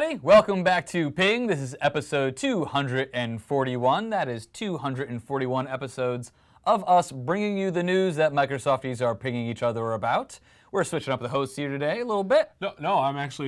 everybody. Welcome back to Ping. This is episode 241. That is 241 episodes of us bringing you the news that Microsofties are pinging each other about. We're switching up the hosts here today a little bit. No,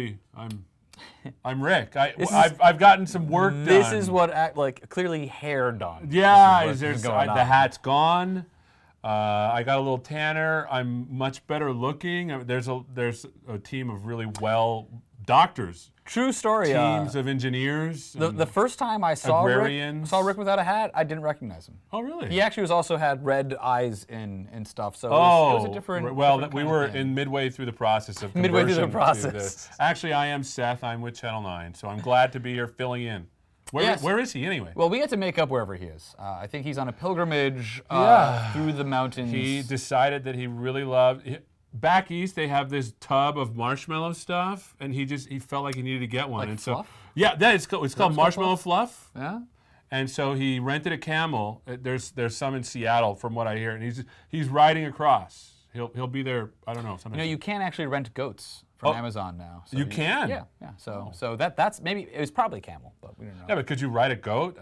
I'm Rick. I've gotten some work done. This is what, clearly hair done. Yeah, the hat's gone. I got a little tanner. I'm much better looking. There's a team of really well doctors. True story. Teams of engineers. The first time I saw Rick without a hat, I didn't recognize him. Oh, really? He actually also had red eyes and stuff. So it was a different. Well, we were in midway through the process of conversion. Midway through the process. Actually, I am Seth. I'm with Channel 9, so I'm glad to be here filling in. Where is he anyway? Well, we get to make up wherever he is. I think he's on a pilgrimage through the mountains. He decided that he really loved. Back east, they have this tub of marshmallow stuff, and he felt like he needed to get one. Like and fluff? Yeah, it's called marshmallow fluff. Yeah. And so he rented a camel. There's some in Seattle, from what I hear, and he's riding across. He'll be there. I don't know. You can actually rent goats from Amazon now. So you can. Yeah. So that's maybe it was probably camel, but we don't know. Yeah, but could you ride a goat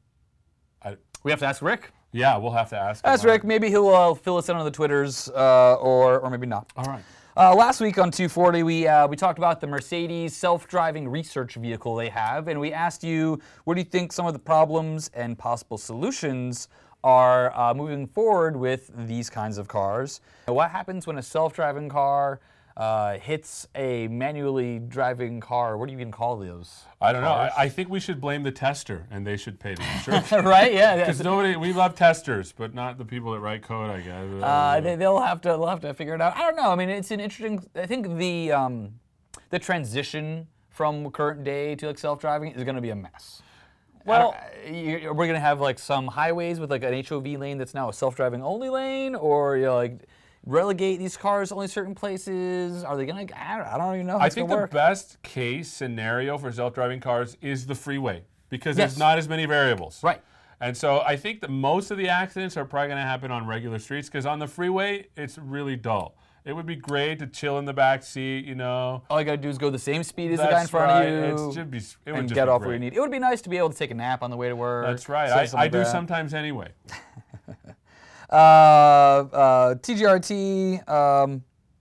We have to ask Rick. Yeah, we'll have to ask him. Ask Rick. Maybe he'll fill us in on the Twitters, or maybe not. All right. Last week on 240, we talked about the Mercedes self-driving research vehicle they have, and we asked you, what do you think some of the problems and possible solutions are moving forward with these kinds of cars? What happens when a self-driving car hits a manually driving car? What do you even call those? I don't know. I think we should blame the tester, and they should pay the insurance. Right? Yeah. Because we love testers, but not the people that write code, I guess. They'll have to figure it out. I don't know. I mean, it's an interesting. I think the transition from current day to self-driving is going to be a mess. Well, we're going to have some highways with an HOV lane that's now a self-driving only lane, or relegate these cars to only certain places? Are they going to? I don't even know how it's going to work. I think the best case scenario for self-driving cars is the freeway, because there's not as many variables. Right. And so I think that most of the accidents are probably going to happen on regular streets, because on the freeway, it's really dull. It would be great to chill in the back seat, All you got to do is go the same speed as the guy in front of you and get off where you need. It would be nice to be able to take a nap on the way to work. That's right. I do sometimes anyway. TGRT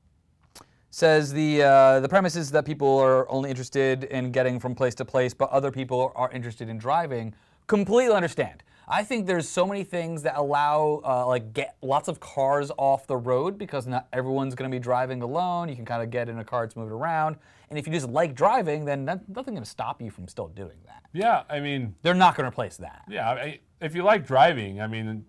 says the premise is that people are only interested in getting from place to place, but other people are interested in driving. Completely understand. I think there's so many things that allow get lots of cars off the road, because not everyone's going to be driving alone. You can kind of get in a car to move it around. And if you just like driving, then nothing's going to stop you from still doing that. Yeah, I mean, they're not going to replace that. Yeah, if you like driving,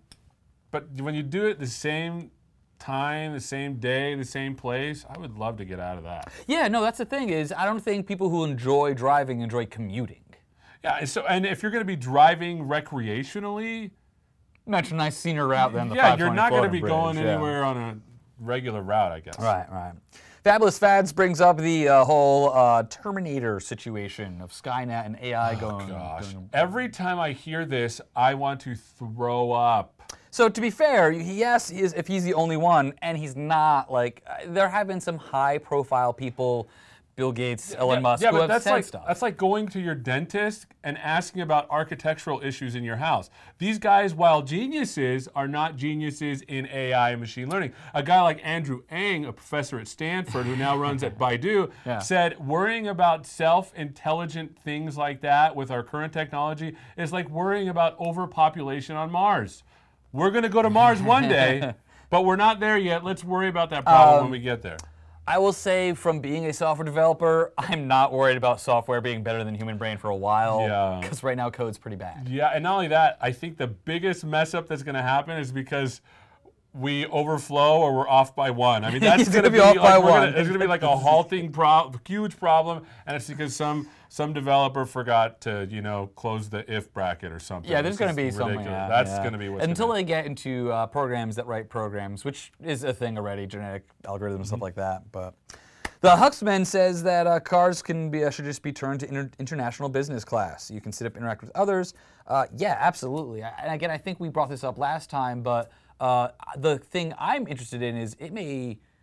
but when you do it the same time, the same day, the same place, I would love to get out of that. Yeah, no, that's the thing is, I don't think people who enjoy driving enjoy commuting. Yeah, and if you're going to be driving recreationally, much a nice scenery route than the 520 you're not going to be bridge, going anywhere on a regular route, I guess. Right. Fabulous Fads brings up the whole Terminator situation of Skynet and AI going. Gosh, every time I hear this, I want to throw up. So to be fair, yes, if he's the only one, and he's not, there have been some high-profile people, Bill Gates, Elon Musk, who have said stuff. That's like going to your dentist and asking about architectural issues in your house. These guys, while geniuses, are not geniuses in AI and machine learning. A guy like Andrew Ng, a professor at Stanford who now runs at Baidu, said worrying about self-intelligent things like that with our current technology is like worrying about overpopulation on Mars. We're going to go to Mars one day, but we're not there yet. Let's worry about that problem when we get there. I will say, from being a software developer, I'm not worried about software being better than human brain for a while, because right now code's pretty bad. Yeah, and not only that, I think the biggest mess up that's going to happen is because we overflow or we're off by one. I mean, that's going to be off by one. It's going to be like a halting huge problem, and it's because some developer forgot to close the if bracket or something. Yeah, there's going to be something. That's going to be what's until they get into programs that write programs, which is a thing already, genetic algorithms and stuff like that. But the Huxman says that cars should just be turned to international business class. You can sit up, interact with others. Yeah, absolutely. And again, I think we brought this up last time, but the thing I'm interested in is it may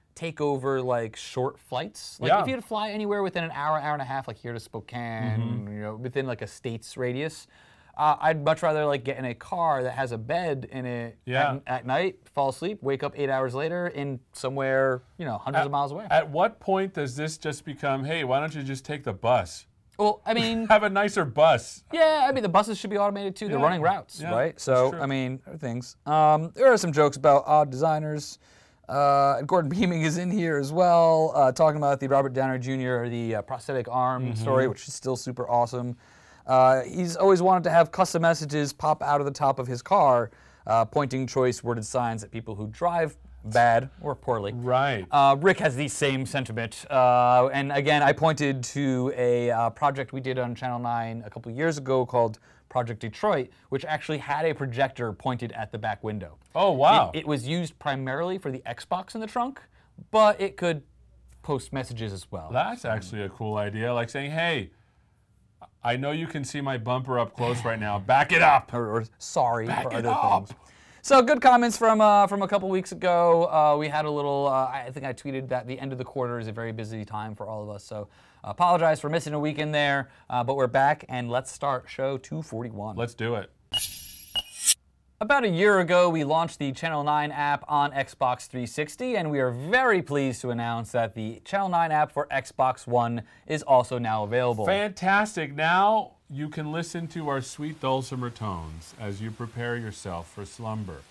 take over like short flights. Like Yeah. if you had to fly anywhere within an hour, hour and a half, like here to Spokane, Mm-hmm. you know, within like a state's radius, I'd much rather like get in a car that has a bed in it Yeah. at night, fall asleep, wake up 8 hours later in somewhere, you know, hundreds of miles away. At what point does this just become, hey, why don't you just take the bus? Well, I mean, Have a nicer bus. yeah, I mean the buses should be automated too. They're Yeah. running routes, Yeah, right? that's So true. I mean, other things. There are some jokes about odd designers. Gordon Beaming is in here as well, talking about the Robert Downer Jr. the prosthetic arm Mm-hmm. story, which is still super awesome. He's always wanted to have custom messages pop out of the top of his car, pointing choice worded signs at people who drive bad or poorly. Right. Rick has the same sentiment. And again, I pointed to a project we did on Channel 9 a couple years ago called Project Detroit, which actually had a projector pointed at the back window. Oh, wow. It was used primarily for the Xbox in the trunk, but it could post messages as well. That's actually a cool idea. Like saying, hey, I know you can see my bumper up close right now. Back it up. or sorry Back for it other up. things. So good comments from a couple weeks ago. We had a little. I think I tweeted that the end of the quarter is a very busy time for all of us. So apologize for missing a week in there, but we're back and let's start show 241. Let's do it. About a year ago, we launched the Channel 9 app on Xbox 360, and we are very pleased to announce that the Channel 9 app for Xbox One is also now available. Fantastic. Now you can listen to our sweet dulcimer tones as you prepare yourself for slumber.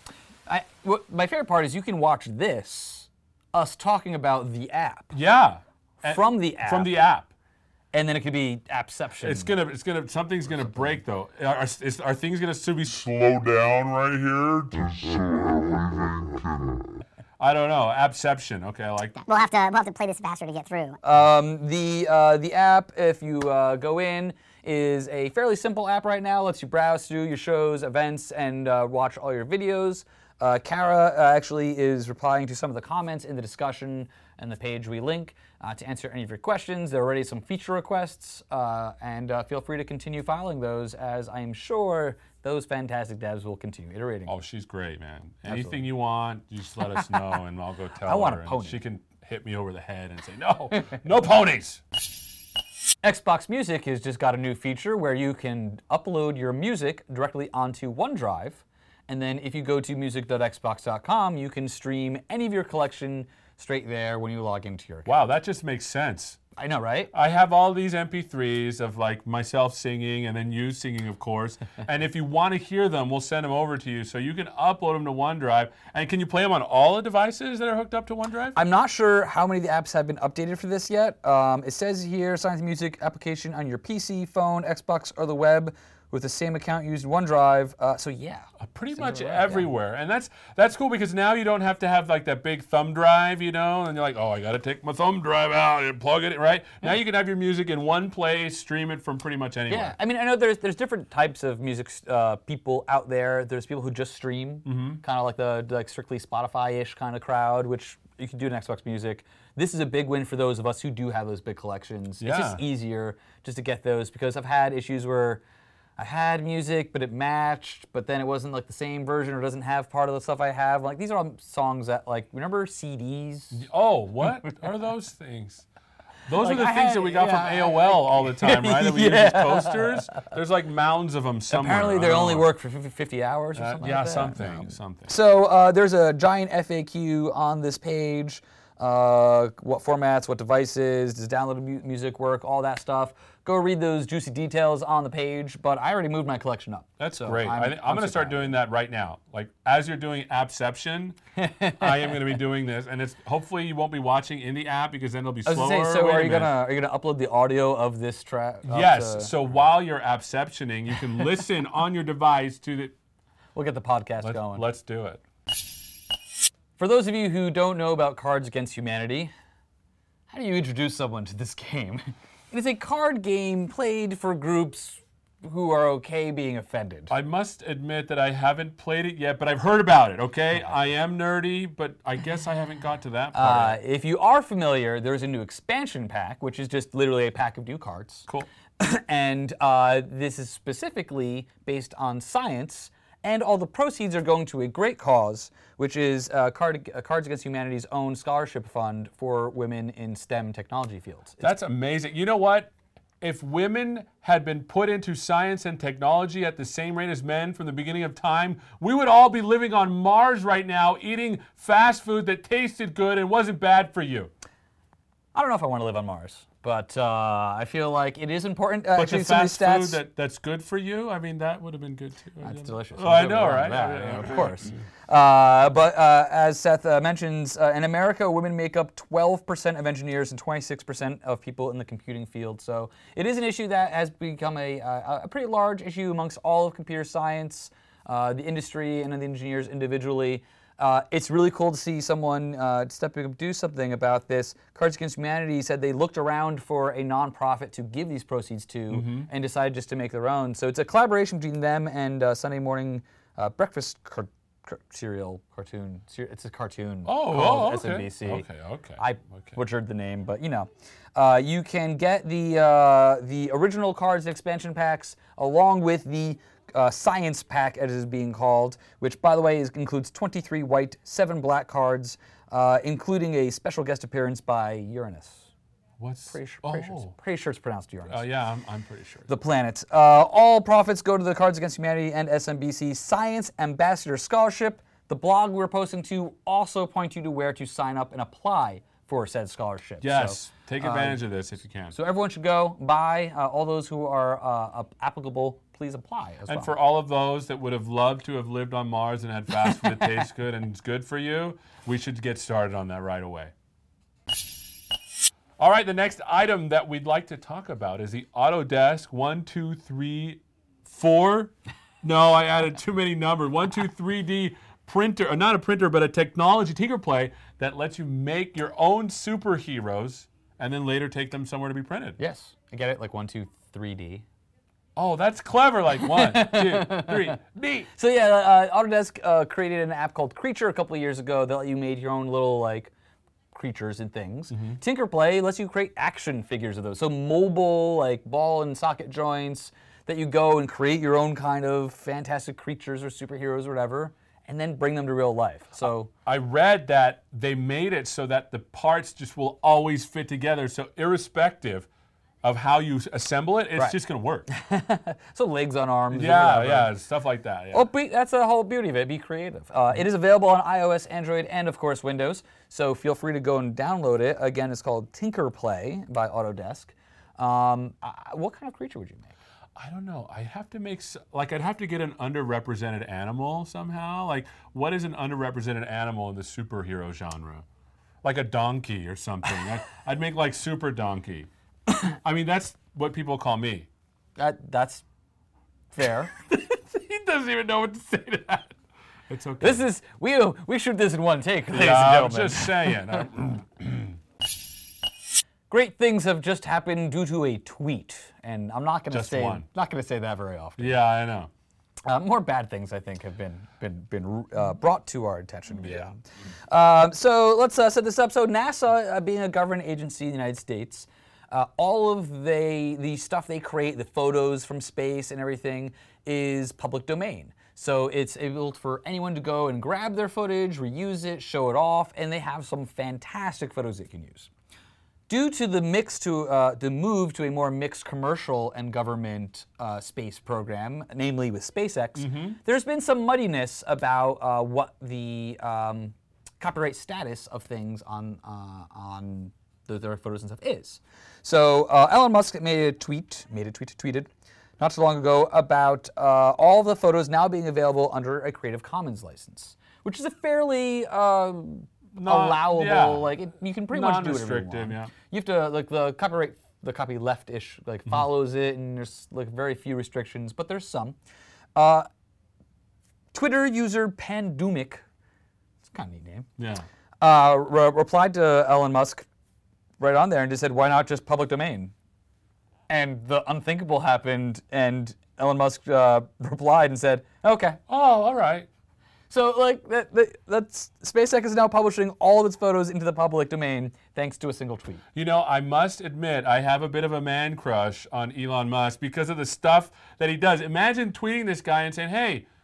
My favorite part is you can watch this, us talking about the app, Yeah. from the app, From the app. and then it could be appception. Something's gonna break though. Are things gonna be Slow down right here just so everything can. I don't know. Appception. Okay, I like that. We'll have to play this faster to get through. The app, if you go in, is a fairly simple app right now. Lets you browse through your shows, events, and watch all your videos. Kara actually is replying to some of the comments in the discussion and the page we link to answer any of your questions. There are already some feature requests, and feel free to continue filing those, as I'm sure those fantastic devs will continue iterating. Oh, she's great, man. Anything you want, you just let us know, and I'll go tell her. I want a and pony. She can hit me over the head and say, no, no ponies. Xbox Music has just got a new feature where you can upload your music directly onto OneDrive, and then if you go to music.xbox.com, you can stream any of your collection straight there when you log into your account. Wow, that just makes sense. I know, right? I have all these MP3s of like myself singing and then you singing, of course. And if you want to hear them, we'll send them over to you. So you can upload them to OneDrive. And can you play them on all the devices that are hooked up to OneDrive? I'm not sure how many of the apps have been updated for this yet. It says here, Science Music application on your PC, phone, Xbox, or the web with the same account used in OneDrive. So yeah. Pretty Seems much right, yeah. everywhere. And that's cool because now you don't have to have like that big thumb drive, you know, and you're like, oh, I got to take my thumb drive out and plug it, right? Now you can have your music in one place, stream it from pretty much anywhere. Yeah, I mean, I know there's different types of music people out there. There's people who just stream, kind of like the strictly Spotify-ish kind of crowd, which you can do in Xbox Music. This is a big win for those of us who do have those big collections. Yeah. It's just easier just to get those because I've had issues where I had music, but it matched, but then it wasn't like the same version or doesn't have part of the stuff I have. Like these are all songs that like, remember CDs? Oh, what are those things? Those Like, are the I things had- that we got yeah, from AOL all the time, right? That we use as coasters. There's like mounds of them somewhere. Apparently I they don't only know. work for 50 hours or something Yeah, like that. something. So there's a giant FAQ on this page. What formats, what devices, does downloaded music work, all that stuff. Go read those juicy details on the page, but I already moved my collection up. That's So great. I'm going to super start happy. doing that right now. Like as you're doing Appception, I am going to be doing this, and it's hopefully you won't be watching in the app because then it'll be I was slower. gonna say, so Wait a are you minute. gonna upload the audio of this track? up Yes. to- So while you're Appceptioning, you can listen on your device to the. we'll get the podcast going. Let's do it. For those of you who don't know about Cards Against Humanity, how do you introduce someone to this game? It is a card game played for groups who are okay being offended. I must admit that I haven't played it yet, but I've heard about it, okay? I am nerdy, but I guess I haven't got to that part. If you are familiar, there's a new expansion pack, which is just literally a pack of new cards. Cool. And this is specifically based on science And all the proceeds are going to a great cause, which is Cards Against Humanity's own scholarship fund for women in STEM technology fields. That's amazing. You know what? If women had been put into science and technology at the same rate as men from the beginning of time, we would all be living on Mars right now, eating fast food that tasted good and wasn't bad for you. I don't know if I want to live on Mars, but I feel like it is important. But Actually, the some of these fast stats. food that's good for you, I mean, that would have been good too. It's delicious. Oh, I know, Nothing right? wrong with that, Yeah, of course. But as Seth mentions, in America, women make up 12% of engineers and 26% of people in the computing field. So it is an issue that has become a pretty large issue amongst all of computer science, the industry, and the engineers individually. It's really cool to see someone stepping up, do something about this. Cards Against Humanity said they looked around for a nonprofit to give these proceeds to and decided just to make their own. So it's a collaboration between them and Sunday morning breakfast cereal cartoon. It's a cartoon called okay. SMBC. Okay. I butchered the name, but you know. You can get the original cards and expansion packs along with the Science Pack, as it is being called, which, by the way, includes 23 white, 7 black cards, including a special guest appearance by Uranus. What's Pretty sure it's pronounced Uranus. yeah, I'm pretty sure. The planet. All profits go to the Cards Against Humanity and SMBC Science Ambassador Scholarship. The blog we're posting to also point you to where to sign up and apply for said scholarship. Yes, So, take advantage of this if you can. so everyone should go buy. All those who are applicable, please apply as well. And for all of those that would have loved to have lived on Mars and had fast food that tastes good and is good for you, we should get started on that right away. All right, the next item that we'd like to talk about is the Autodesk 1234. No, I added too many numbers. 123D printer, or not a printer, but a technology Tinkerplay that lets you make your own superheroes and then later take them somewhere to be printed. Yes, I get it. Like 1, 2, 3D. Oh, that's clever. Like 1, 2, 3, D. So yeah, Autodesk created an app called Creature a couple of years ago that let you make your own little like creatures and things. Tinkerplay lets you create action figures of those. So mobile, like ball and socket joints that you go and create your own kind of fantastic creatures or superheroes or whatever, and then bring them to real life. So I read that they made it so that the parts just will always fit together. So irrespective of how you assemble it, it's Right. just going to work. so legs on arms. or Yeah, whatever. yeah, stuff like that. Yeah. Well, that's the whole beauty of it. Be creative. It is available on iOS, Android, and of course Windows. So feel free to go and download it. Again, it's called Tinkerplay by Autodesk. What kind of creature would you make? I don't know. I'd have to I'd have to get an underrepresented animal somehow. Like, what is an underrepresented animal in the superhero genre? Like a donkey or something. I'd make like Super Donkey. I mean, that's what people call me. That's fair. He doesn't even know what to say to that. It's okay. This is we shoot this in one take, ladies yeah, and I'm gentlemen. just saying. Great things have just happened due to a tweet, and I'm not going to Just say one. that very often. Yeah, I know. More bad things, I think, have been brought to our attention. Yeah. So let's set this up. So NASA, being a government agency in the United States, all of the stuff they create, the photos from space and everything, is public domain. So it's able for anyone to go and grab their footage, reuse it, show it off, and they have some fantastic photos they can use. Due to the move to a more mixed commercial and government space program, namely with SpaceX, there's been some muddiness about what the copyright status of things on their photos and stuff is. So Elon Musk tweeted not too long ago about all the photos now being available under a Creative Commons license, which is a fairly allowable, yeah. like you can pretty much do whatever you Non-restrictive, want. yeah. You have to like the copy left-ish like follows it, and there's like very few restrictions, but there's some. Twitter user Pandumic, it's kind of a neat name. Yeah. Replied to Elon Musk right on there and just said, "Why not just public domain?" And the unthinkable happened, and Elon Musk replied and said, "Okay." Oh, all right. So like that's SpaceX is now publishing all of its photos into the public domain thanks to a single tweet. You know, I must admit, I have a bit of a man crush on Elon Musk because of the stuff that he does. Imagine tweeting this guy and saying, "Hey,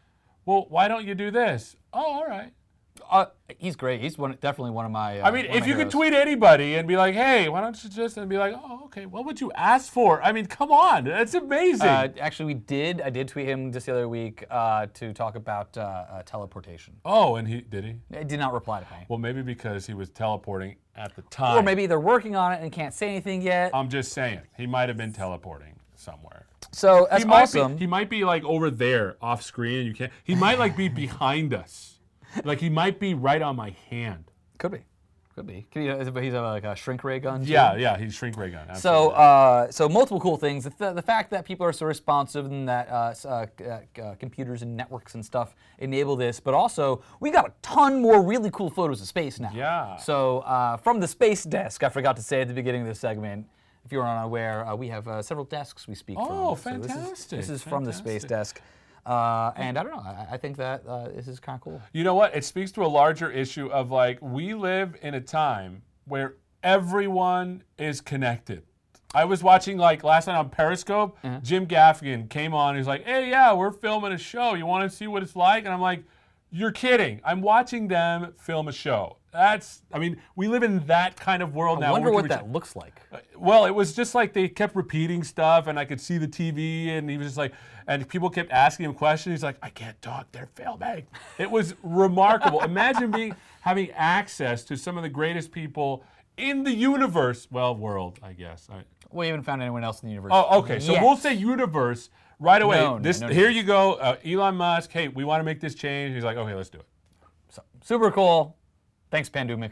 Well, why don't you do this? Oh, all right. He's great. He's definitely one of my. I mean, one of if my you could heroes. tweet anybody and be like, hey, why don't you just, and be like, oh, okay, what would you ask for? I mean, come on. That's amazing. Actually, I did tweet him just the other week to talk about teleportation. oh, and did he? I did not reply to me. Well, maybe because he was teleporting at the time. Or maybe they're working on it and can't say anything yet. I'm just saying, he might have been teleporting somewhere. So that's awesome. He might be like over there off screen and you can't. He might like be behind us. Like he might be right on my hand. Could be. But he's like a shrink ray gun. too? Yeah, he's shrink ray gun. Absolutely. So multiple cool things. The fact that people are so responsive and that computers and networks and stuff enable this, but also we got a ton more really cool photos of space now. Yeah. So from the space desk, I forgot to say at the beginning of this segment, if you're unaware, we have several desks we speak from. Oh, So fantastic. this is from the space Fantastic. desk. And I don't know, I think that this is kind of cool. You know what? It speaks to a larger issue of like, we live in a time where everyone is connected. I was watching like last night on Periscope, Jim Gaffigan came on, he's like, hey, yeah, we're filming a show. You want to see what it's like? And I'm like, you're kidding. I'm watching them film a show. We live in that kind of world now. I wonder what that looks like. Well, it was just like they kept repeating stuff, and I could see the TV, and he was just like, and people kept asking him questions. He's like, I can't talk, they're filming. It was remarkable. Imagine having access to some of the greatest people in the universe. Well, world, I guess. We haven't found anyone else in the universe. Oh, okay. So yet. we'll say universe right away. No, Here you go, Elon Musk. Hey, we want to make this change. He's like, okay, let's do it. So, super cool. Thanks, Pandemic.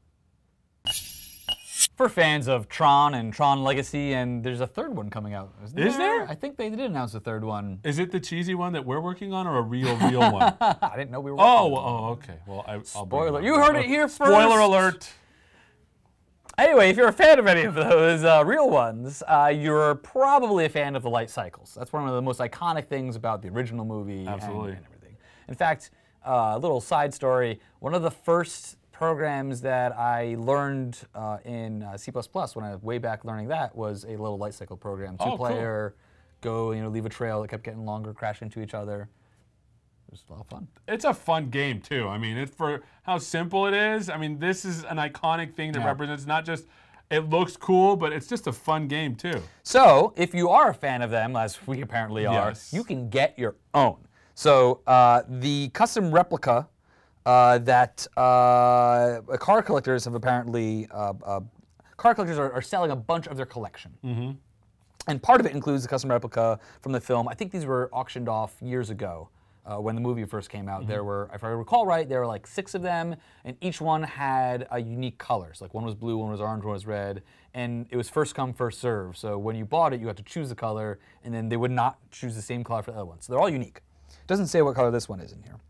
For fans of Tron and Tron Legacy, and there's a third one coming out. Is there? I think they did announce a third one. Is it the cheesy one that we're working on, or a real one? I didn't know we were. working on it. Oh, okay. Well, I'll bring Spoiler! it up. You heard it here first. Spoiler alert. Anyway, if you're a fan of any of those real ones, you're probably a fan of the light cycles. That's one of the most iconic things about the original movie. Absolutely. And everything. In fact, a little side story. One of the first programs that I learned in C++ when I was way back learning that was a little light cycle program. Oh, Two-player, go, leave a trail that kept getting longer, crash into each other. It was a lot of fun. It's a fun game too. I mean, for how simple it is. I mean, this is an iconic thing that represents not just it looks cool, but it's just a fun game too. So, if you are a fan of them, as we apparently are, Yes. you can get your own. So, the custom replica that car collectors have apparently, car collectors are selling a bunch of their collection. Mm-hmm. And part of it includes the custom replica from the film. I think these were auctioned off years ago. When the movie first came out, there were, if I recall right, there were like 6 of them, and each one had a unique colors. Like one was blue, one was orange, one was red, and it was first come, first serve. So when you bought it, you had to choose the color, and then they would not choose the same color for the other one. So they're all unique. It doesn't say what color this one is in here.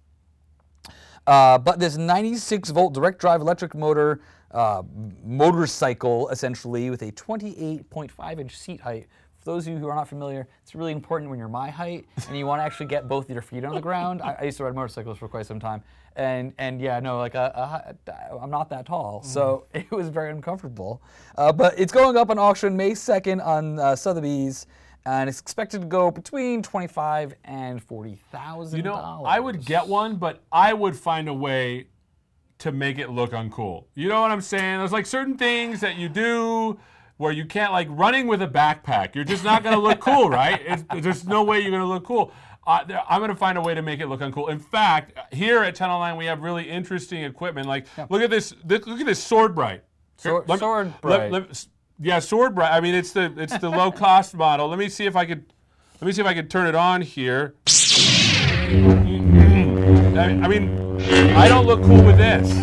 But this 96-volt direct drive electric motor, motorcycle essentially, with a 28.5-inch seat height. For those of you who are not familiar, it's really important when you're my height and you want to actually get both your feet on the ground. I used to ride motorcycles for quite some time, and yeah, no, like I'm not that tall, so it was very uncomfortable. But it's going up on auction May 2nd on Sotheby's, and it's expected to go between $25,000 and $40,000. You know, I would get one, but I would find a way to make it look uncool. You know what I'm saying? There's like certain things that you do where you can't, like running with a backpack. You're just not going to look cool, right? There's no way you're going to look cool. I'm going to find a way to make it look uncool. In fact, here at Channel 9, we have really interesting equipment. Like, look at this. Look at this Sword Bright. Sword Bright. Yeah, Sword Bright. I mean, it's the low cost model. Let me see if I could turn it on here. I mean, I don't look cool with this.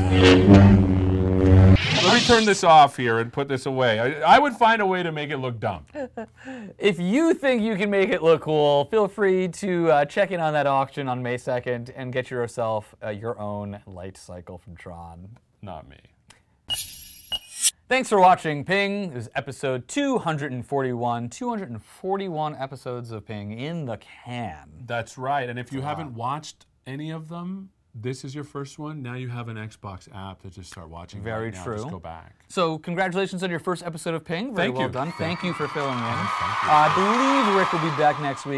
Let me turn this off here and put this away. I would find a way to make it look dumb. If you think you can make it look cool, feel free to check in on that auction on May 2nd and get yourself your own light cycle from Tron. Not me. Thanks for watching Ping. It was episode 241. 241 episodes of Ping in the can. That's right. And if you haven't watched any of them, this is your first one. Now you have an Xbox app to just start watching. Very right now. true. Just go back. So congratulations on your first episode of Ping. Very Thank well you. done. Thank you for filling in. I believe Rick will be back next week.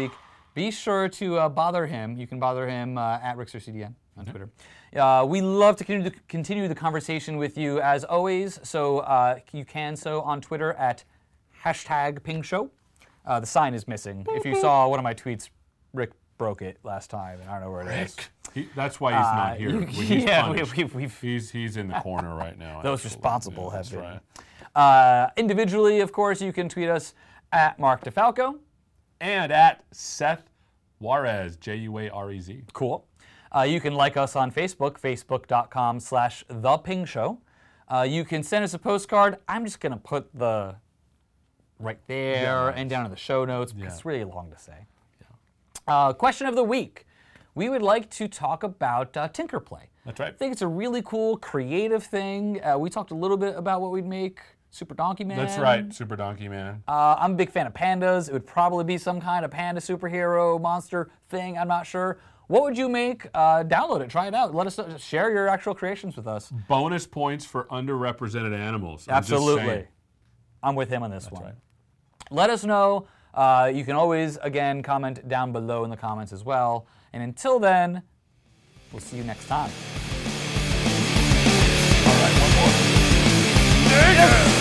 Be sure to bother him. You can bother him at RicksterCDN on Twitter. We love to continue the conversation with you as always, so you can so on Twitter at #PingShow. The sign is missing. If you saw one of my tweets, Rick broke it last time, and I don't know where it is. That's why he's not here. He's punished. He's in the corner right now. Those responsible have been. Right. Individually, of course, you can tweet us at Mark DeFalco. And at Seth Juarez, Juarez. Cool. You can like us on Facebook, facebook.com/ThePingShow. You can send us a postcard. I'm just going to put the right there and down in the show notes because it's really long to say. Question of the week. We would like to talk about Tinkerplay. That's right. I think it's a really cool, creative thing. We talked a little bit about what we'd make. Super Donkey Man. That's right, Super Donkey Man. I'm a big fan of pandas. It would probably be some kind of panda superhero monster thing. I'm not sure. What would you make? Download it. Try it out. Let us know. Share your actual creations with us. Bonus points for underrepresented animals. Absolutely. I'm with him on this one. right. Let us know. You can always, again, comment down below in the comments as well. And until then, we'll see you next time. All right, one more.